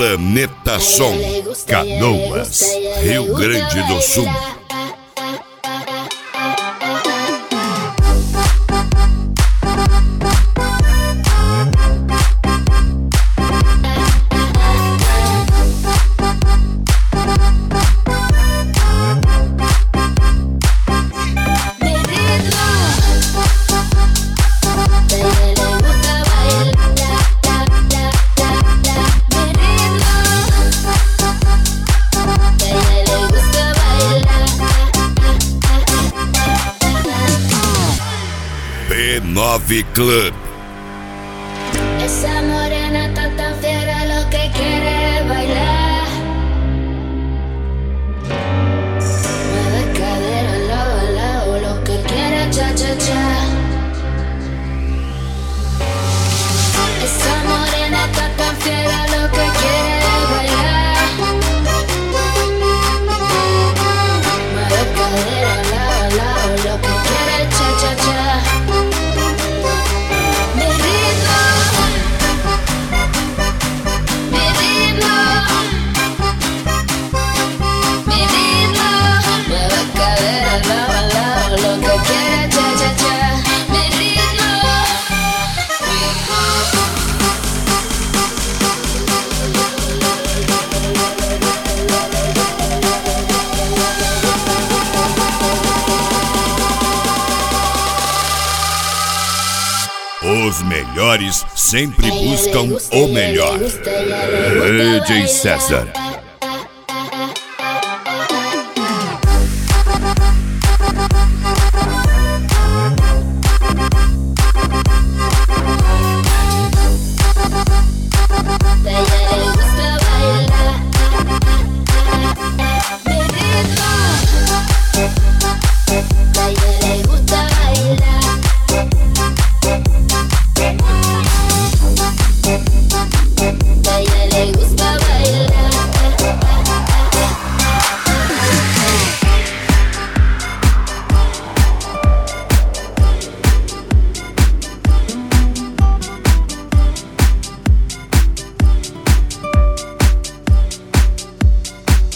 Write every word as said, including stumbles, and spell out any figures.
Planeta Som, Canoas, Rio Grande do Sul. B nove Club. Esa morena está tan fiera, lo que quiere es bailar. Mueve cadera lado a lado, lo que quiere cha cha cha. Esa morena está tan fiera, lo que quiere es bailar. Mueve cadera lado a lado, lo que quiere cha cha cha. Os melhores sempre buscam o melhor. D J César.